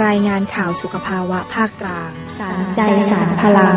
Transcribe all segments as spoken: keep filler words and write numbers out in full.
รายงานข่าวสุขภาวะภาคกลางสารใจสารพลัง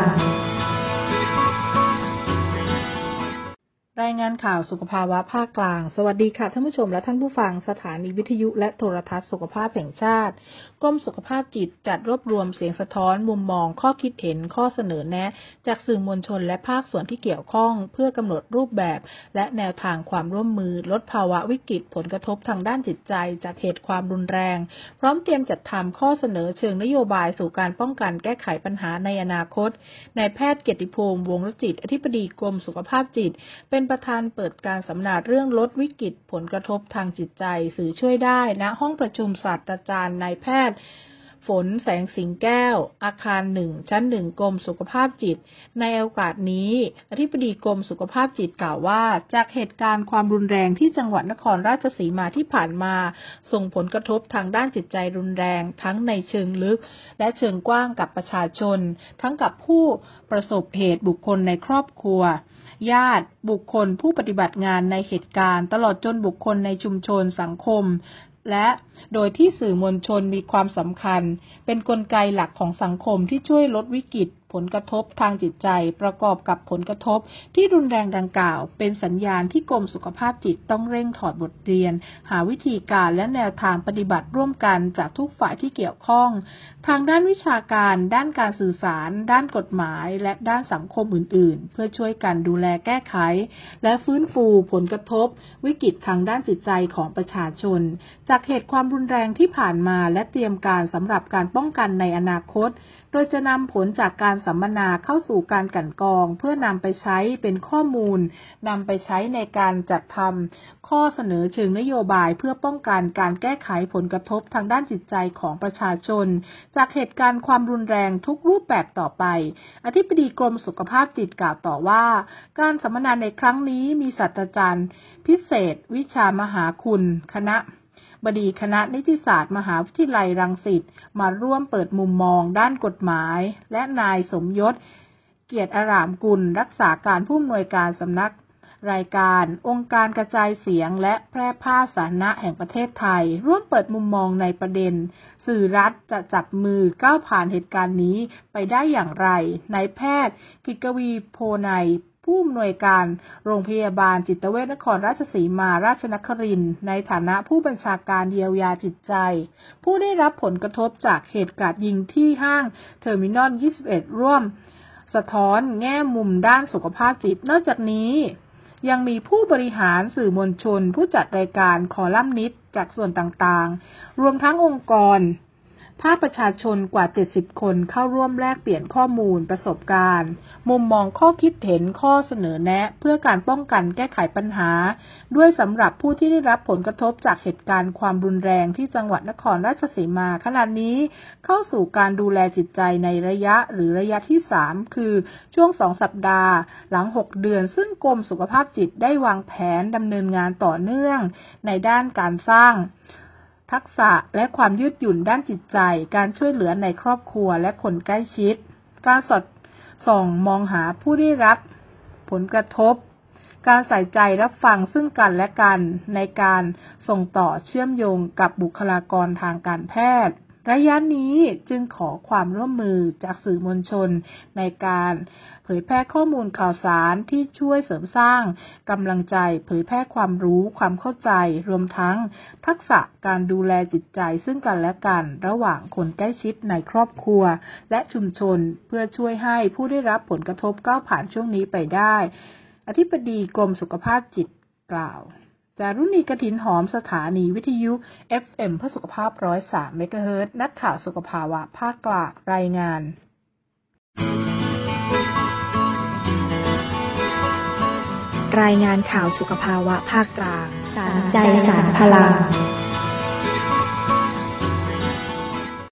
รายงานข่าวสุขภาวะภาคกลางสวัสดีค่ะท่านผู้ชมและท่านผู้ฟังสถานีวิทยุและโทรทัศน์สุขภาพแห่งชาติกรมสุขภาพจิตจัดรวบรวมเสียงสะท้อนมุมมองข้อคิดเห็นข้อเสนอแนะจากสื่อมวลชนและภาคส่วนที่เกี่ยวข้องเพื่อกำหนดรูปแบบและแนวทางความร่วมมือลดภาวะวิกฤตผลกระทบทางด้านจิตใจจากเหตุความรุนแรงพร้อมเตรียมจัดทำข้อเสนอเชิงนโยบายสู่การป้องกันแก้ไขปัญหาในอนาคตนายแพทย์เกียรติภูมิวงศ์รจิตอธิบดีกรมสุขภาพจิตเป็นประธานเปิดการสัมมนาเรื่องลดวิกฤตผลกระทบทางจิตใจสื่อช่วยได้ณห้องประชุมศาสตราจารย์นายแพทย์ฝนแสงสิงแก้วอาคารหนึ่งชั้นหนึ่งกรมสุขภาพจิตในโอกาสนี้อธิบดีกรมสุขภาพจิตกล่าวว่าจากเหตุการณ์ความรุนแรงที่จังหวัดนครราชสีมาที่ผ่านมาส่งผลกระทบทางด้านจิตใจรุนแรงทั้งในเชิงลึกและเชิงกว้างกับประชาชนทั้งกับผู้ประสบเหตุบุคคลในครอบครัวญาติบุคคลผู้ปฏิบัติงานในเหตุการณ์ตลอดจนบุคคลในชุมชนสังคมและโดยที่สื่อมวลชนมีความสำคัญเป็นกลไกหลักของสังคมที่ช่วยลดวิกฤตผลกระทบทางจิตใจประกอบกับผลกระทบที่รุนแรงดังกล่าวเป็นสัญญาณที่กรมสุขภาพจิตต้องเร่งถอดบทเรียนหาวิธีการและแนวทางปฏิบัติร่วมกันจากทุกฝ่ายที่เกี่ยวข้องทางด้านวิชาการด้านการสื่อสารด้านกฎหมายและด้านสังคมอื่นๆเพื่อช่วยกันดูแลแก้ไขและฟื้นฟูผลกระทบวิกฤตทางด้านจิตใจของประชาชนจากเหตุความรุนแรงที่ผ่านมาและเตรียมการสำหรับการป้องกันในอนาคตโดยจะนำผลจากการสัมมนาเข้าสู่การกลั่นกรองเพื่อนำไปใช้เป็นข้อมูลนำไปใช้ในการจัดทำข้อเสนอเชิงนโยบายเพื่อป้องกันการแก้ไขผลกระทบทางด้านจิตใจของประชาชนจากเหตุการณ์ความรุนแรงทุกรูปแบบต่อไปอธิบดีกรมสุขภาพจิตกล่าวต่อว่าการสัมมนาในครั้งนี้มีศาสตราจารย์พิเศษวิชามหาคุณคณะบดีคณะนิติศาสตร์มหาวิทยาลัยรังสิตมาร่วมเปิดมุมมองด้านกฎหมายและนายสมยศเกียรติอารามกุลรักษาการผู้อำนวยการสำนักรายการองค์การกระจายเสียงและแพร่ภาพสาธารณะแห่งประเทศไทยร่วมเปิดมุมมองในประเด็นสื่อรัฐจะจับมือก้าวผ่านเหตุการณ์นี้ไปได้อย่างไรนายแพทย์กิตกวีโพนัยผู้อำนวยการโรงพยาบาลจิตเวชนครราชสีมาราชนครินทร์ในฐานะผู้บัญชาการเยียวยาจิตใจผู้ได้รับผลกระทบจากเหตุการณ์ยิงที่ห้างเทอร์มินอลยี่สิบเอ็ดร่วมสะท้อนแง่มุมด้านสุขภาพจิตนอกจากนี้ยังมีผู้บริหารสื่อมวลชนผู้จัดรายการคอลัมนิสต์จากส่วนต่างๆรวมทั้งองค์กรภาคประชาชนกว่าเจ็ดสิบคนเข้าร่วมแลกเปลี่ยนข้อมูลประสบการณ์มุมมองข้อคิดเห็นข้อเสนอแนะเพื่อการป้องกันแก้ไขปัญหาด้วยสำหรับผู้ที่ได้รับผลกระทบจากเหตุการณ์ความรุนแรงที่จังหวัดนครราชสีมาขณะนี้เข้าสู่การดูแลจิตใจในระยะหรือระยะที่สามคือช่วงสองสัปดาห์หลังหกเดือนซึ่งกรมสุขภาพจิตได้วางแผนดำเนินงานต่อเนื่องในด้านการสร้างทักษะและความยืดหยุ่นด้านจิตใจการช่วยเหลือในครอบครัวและคนใกล้ชิดการสอดส่องมองหาผู้ได้รับผลกระทบการใส่ใจรับฟังซึ่งกันและกันในการส่งต่อเชื่อมโยงกับบุคลากรทางการแพทย์ระยะนี้จึงขอความร่วมมือจากสื่อมวลชนในการเผยแพร่ข้อมูลข่าวสารที่ช่วยเสริมสร้างกำลังใจเผยแพร่ความรู้ความเข้าใจรวมทั้งทักษะการดูแลจิตใจซึ่งกันและกันระหว่างคนใกล้ชิดในครอบครัวและชุมชนเพื่อช่วยให้ผู้ได้รับผลกระทบก้าวผ่านช่วงนี้ไปได้อธิบดีกรมสุขภาพจิตกล่าวจารุณีกฐินหอมสถานีวิทยุ เอฟ เอ็ม เพื่อสุขภาพ หนึ่งร้อยสาม เมกะเฮิรตซ์นักข่าวสุขภาวะภาคกลางรายงานรายงานข่าวสุขภาวะภาคกลางสารใจสารพลัง